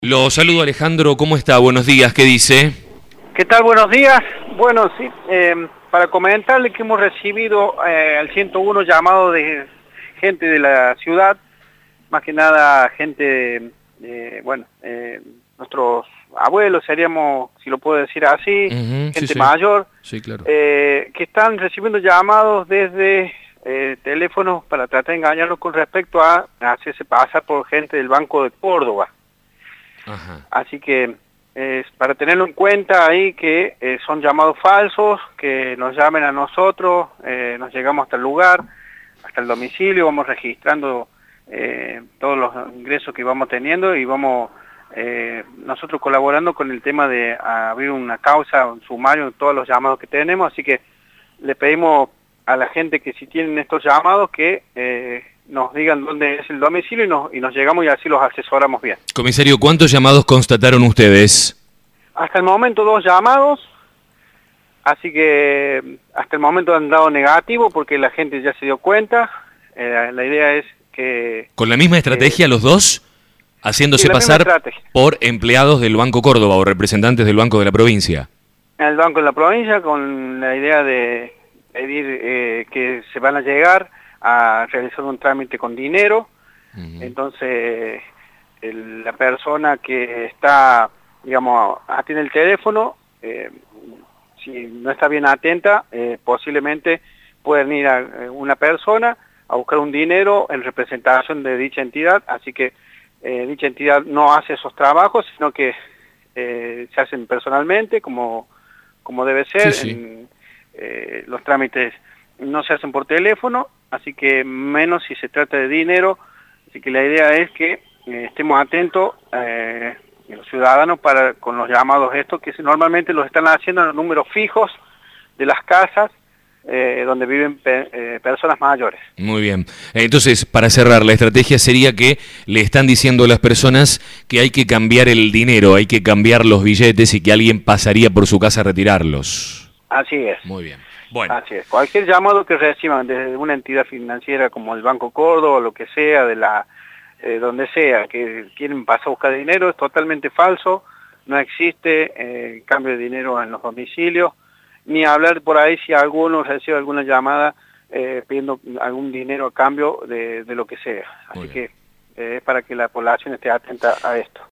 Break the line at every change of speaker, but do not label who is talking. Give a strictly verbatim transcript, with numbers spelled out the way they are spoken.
Lo saludo, Alejandro, ¿cómo está? Buenos días, ¿qué dice?
¿Qué tal? Buenos días. Bueno, sí, eh, para comentarle que hemos recibido eh, al ciento uno llamados de gente de la ciudad, más que nada gente, eh, bueno, eh, nuestros abuelos seríamos, si lo puedo decir así,
Uh-huh,
gente
sí, sí.
mayor,
Sí, claro.
eh, que están recibiendo llamados desde eh, teléfonos para tratar de engañarlos con respecto a hacerse pasar por gente del Banco de Córdoba.
Ajá.
Así que es para tenerlo en cuenta ahí que eh, son llamados falsos, que nos llamen a nosotros, eh, nos llegamos hasta el lugar, hasta el domicilio, vamos registrando eh, todos los ingresos que vamos teniendo y vamos eh, nosotros colaborando con el tema de abrir una causa, un sumario en todos los llamados que tenemos, así que le pedimos a la gente que si tienen estos llamados que eh, nos digan dónde es el domicilio y nos, y nos llegamos y así los asesoramos bien.
Comisario, ¿cuántos llamados constataron ustedes?
Hasta el momento dos llamados, así que hasta el momento han dado negativo porque la gente ya se dio cuenta. Eh, la idea es que...
¿Con la misma estrategia
eh,
los dos? Haciéndose
sí, la misma
pasar
estrategia.
por empleados del Banco Córdoba o representantes del Banco de la provincia.
En el Banco de la Provincia con la idea de pedir eh, que se van a llegar a realizar un trámite con dinero. Uh-huh. Entonces el, la persona que está, digamos, atiende el teléfono, eh, si no está bien atenta, eh, posiblemente pueden ir a eh, una persona a buscar un dinero en representación de dicha entidad, así que eh, dicha entidad no hace esos trabajos, sino que eh, se hacen personalmente, como, como debe ser.
Sí, sí.
En, eh, los trámites no se hacen por teléfono, así que menos si se trata de dinero, así que la idea es que eh, estemos atentos eh, los ciudadanos para con los llamados estos, que normalmente los están haciendo en los números fijos de las casas eh, donde viven pe eh, personas mayores.
Muy bien. Entonces, para cerrar, la estrategia sería que le están diciendo a las personas que hay que cambiar el dinero, hay que cambiar los billetes y que alguien pasaría por su casa a retirarlos.
Así es.
Muy bien. Bueno.
Así es. Cualquier llamado que reciban desde una entidad financiera como el Banco Córdoba o lo que sea, de la eh, donde sea, que quieren pasar a buscar dinero, es totalmente falso. No existe eh, cambio de dinero en los domicilios, ni hablar por ahí si alguno recibe alguna llamada eh, pidiendo algún dinero a cambio de, de lo que sea. Así que eh, es para que la población esté atenta a esto.